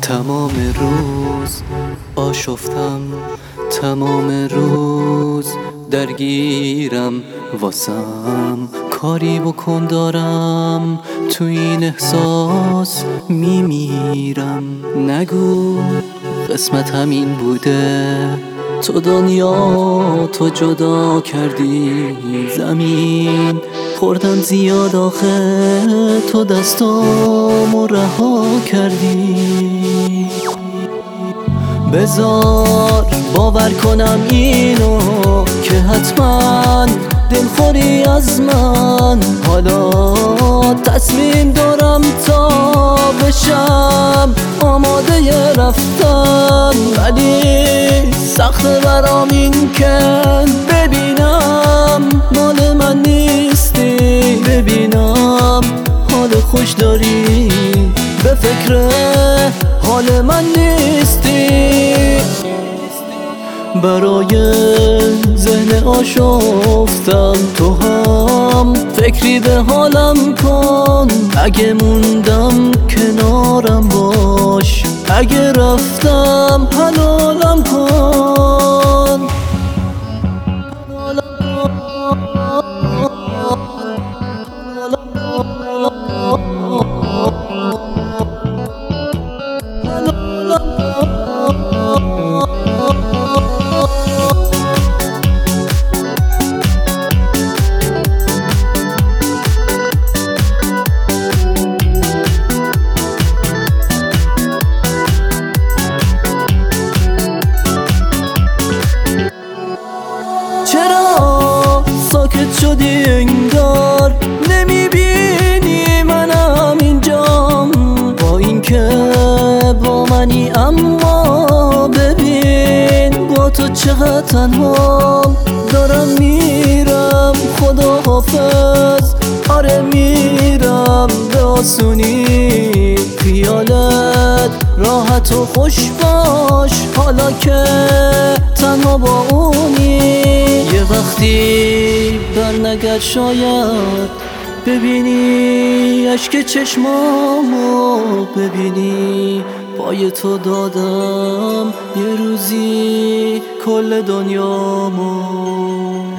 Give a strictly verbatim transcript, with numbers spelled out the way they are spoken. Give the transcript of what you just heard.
تمام روز آشفتم، تمام روز درگیرم، واسم کاری بکن دارم تو این احساس میمیرم. نگو قسمت همین بوده، تو دنیا تو جدا کردی، زمین خوردن زیاد آخه تو دستامو رها کردی. بذار باور کنم اینو که حتما دلخوری از من، حالا تصمیم دارم تا بشم آماده رفتن. ولی سخته برام این که ببینم مال من نیستی، ببینم حال خوش داری، به فکر حال من نیستی. برای ذهن آشفتم تو هم فکری به حالم کن، اگه موندم کنارم باش، اگه رفتم حلالم کن. چرا ساکت شدی انگار نمیبینی منم اینجام، با اینکه با منی اما ببین با تو چقدر تنهام. دارم میرم خدا حافظ، آره میرم به آسونی، خیالت راحت و خوش باش حالا که تنها با اونی. یه وقتی برنگرد شاید ببینی اشک چشمامو، ببینی پای تو دادم یه روزی کل دنیامو.